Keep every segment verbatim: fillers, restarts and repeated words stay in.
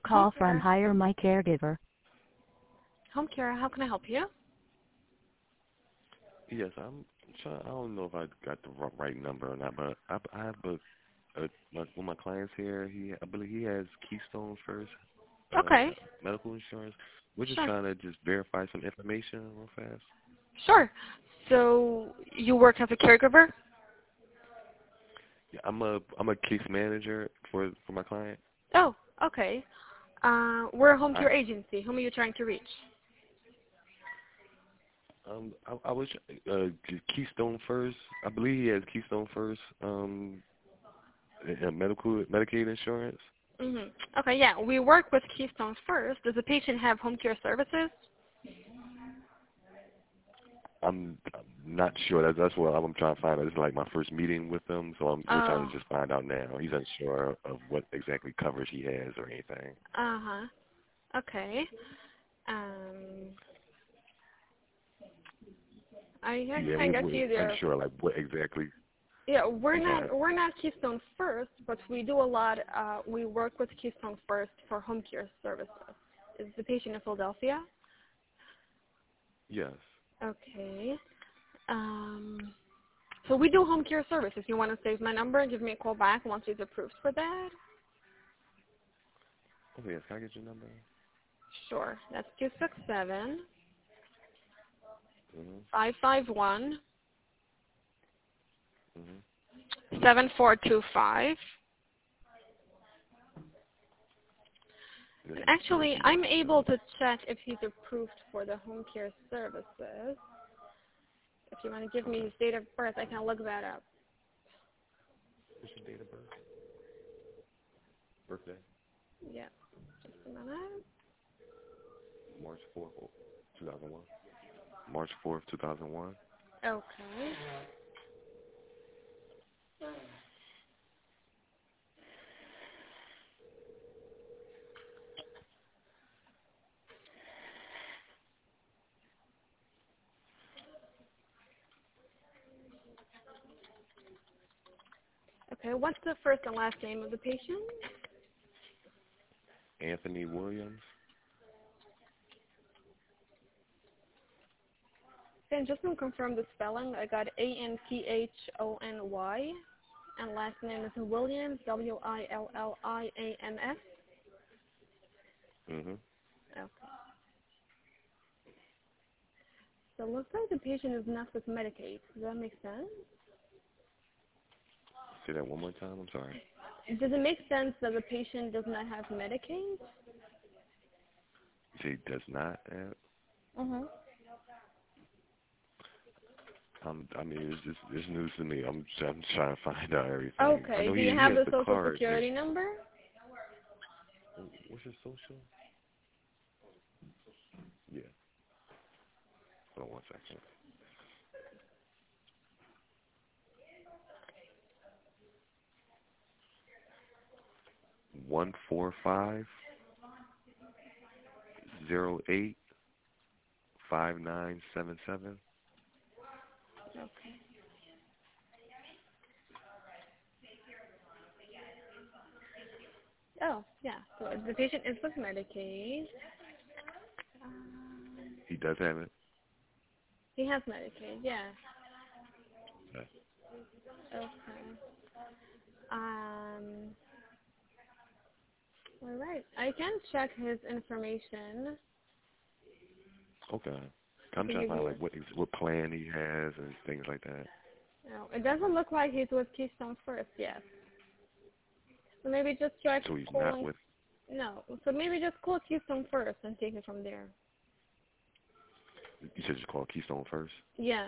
Home call from care. Hire My Caregiver. Home care, how can I help you? Yes, I'm trying. I don't know if I got the ri- right number or not, but I, I have a, a my, one of my clients here. He, I believe he has Keystone First uh, Okay. medical insurance. We're just Sure. trying to just verify some information real fast. Sure. So you work as a caregiver? Yeah, I'm a I'm a case manager for for my client. Oh, okay. Uh, we're a home I care agency. Whom are you trying to reach? um I, I was uh, Keystone First. I believe he has Keystone First um uh, medical Medicaid insurance. Mm-hmm. Okay, yeah. We work with Keystone First. Does the patient have home care services? I'm, I'm not sure. That's that's what I'm trying to find out. This is like my first meeting with him, so I'm we're trying Oh. to just find out now. He's unsure of what exactly coverage he has or anything. Uh-huh. Okay. Um, I guess Yeah, I we guess we're either. unsure like what exactly. Yeah, we're I'm sorry. not we're not Keystone First, but we do a lot. Uh, we work with Keystone First for home care services. Is the patient in Philadelphia? Yes. Okay. Um, so we do home care services. If you want to save my number, give me a call back once he's approved for that. Okay. Yes. Can I get your number? Sure. That's two six seven Mhm. five five one Mhm. seven four two five. This And is actually, Dorothy. I'm able to check if he's approved for the home care services. If you want to give me Okay. his date of birth, I can look that up. What's your date of birth? Birthday? Yeah, just a minute. March fourth, two thousand one. March fourth, two thousand one. Okay. Okay, what's the first and last name of the patient? Anthony Williams. And just to confirm the spelling, I got A N T H O N Y, and last name is Williams, W I L L I A M S. Mhm. Okay. So it looks like the patient is not with Medicaid. Does that make sense? Say that one more time. I'm sorry. Does it make sense that the patient does not have Medicaid? You say he does not have. Mm-hmm. Um, I mean, it's just it's news to me. I'm I'm trying to find out everything. I Okay. know Do he you he have has the the social card. security number? What's your social? Yeah. Hold on one second. One four five zero eight five nine seven seven. Okay. Oh, yeah. So the patient is with Medicaid. Um, He does have it. he has Medicaid, yeah. Okay. Okay. Um, all right. I can check his information. Okay. I I'm can trying to give find you. like what what plan he has and things like that. No, it doesn't look like he's with Keystone First yet. So maybe just try So he's not calling. with. No. So maybe just call Keystone First and take it from there. You said just call Keystone First. Yeah.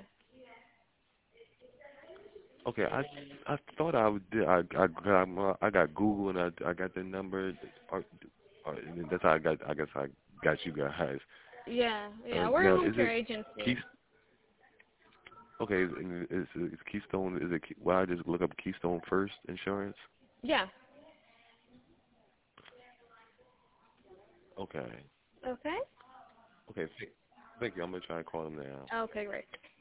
Okay, I I thought I would. I I got my, I got Google and I I got the number. Or, or, and that's how I got. I guess I got you guys. Yeah. Uh, Yeah. We're a now home is care it agency. Keys? Okay, is, is, is Keystone? Is it? Well, I just look up Keystone First Insurance. Yeah. Okay. Okay. Okay. Thank, thank you. I'm gonna try to call them now. Okay, great.